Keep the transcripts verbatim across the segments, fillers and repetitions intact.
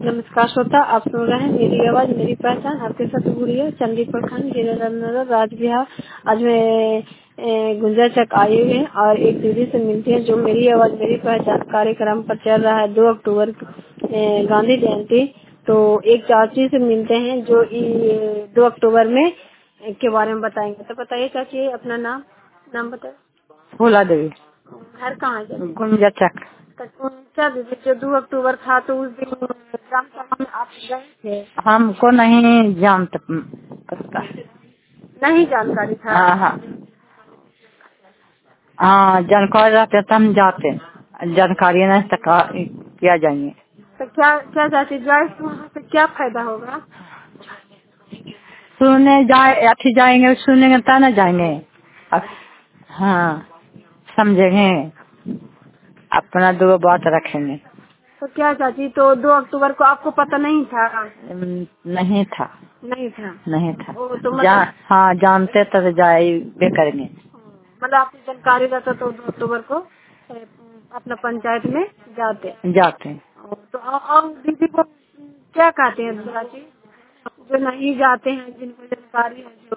नमस्कार श्रोता, आप सुन रहे हैं मेरी आवाज मेरी पहचान। आपके साथ गुड़िया चंदी प्रखंड जिला नगर राजबिहार। आज मैं ए, गुंजा चक आई हुई है और एक दीदी से मिलती है जो मेरी आवाज मेरी पहचान कार्यक्रम पर चल रहा है दो अक्टूबर ए, गांधी जयंती। तो एक चाची से मिलते हैं जो ई- दो अक्टूबर में ए, के बारे में बताएंगे। तो बताइए चाची, अपना नाम नाम बताए। फूला देवी, घर कहाँ है चाची? गुंजा चक। तो क्या दीदी, जो दो अक्टूबर था तो उस दिन ग्राम सभा में आप गए थे? हमको नहीं जानते पता। नहीं जानकारी था। हाँ हाँ हाँ, जानकारी रहते तो हम जाते, जानकारी नहीं तो का- क्या जाएंगे। तो क्या क्या चाहती जाए तो वहाँ से क्या फायदा होगा? सुनने जाए अथी जाएंगे, सुनेंगे तो ना जाएंगे। अब हाँ, समझेंगे, अपना दो बात रखेंगे। तो क्या चाची, तो दो अक्टूबर को आपको पता नहीं था? हम्म, नहीं था। नहीं था। नहीं था। ओ, तो जा मतलब हाँ, जानते तो जाए बे करेंगे। मतलब आपको जानकारी रहता तो दो अक्टूबर को ए, अपना पंचायत में जाते। जाते हैं। ओ, तो और और दीदी को क्या कहते हैं चाची जो नहीं जाते हैं, जिनको जानकारी है जो?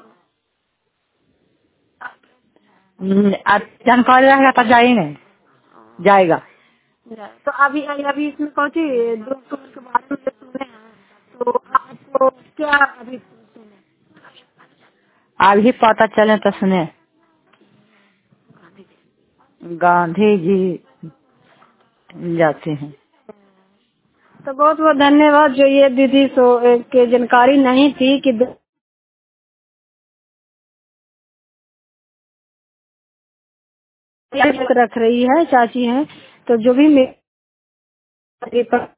हम्म, अब जानकारी रहेगा तो जाएंगे, जाएगा। तो अभी अभी इसमें कौन सी दो अक्टूबर के बारे में जो सुने हैं, तो आपको क्या अभी सुने? अभी पता चले तो सुने, गांधी जी जाते हैं। तो बहुत बहुत धन्यवाद। जो ये दीदी सो के जानकारी नहीं थी कि दो रख रही है चाची हैं, तो जो भी मेरे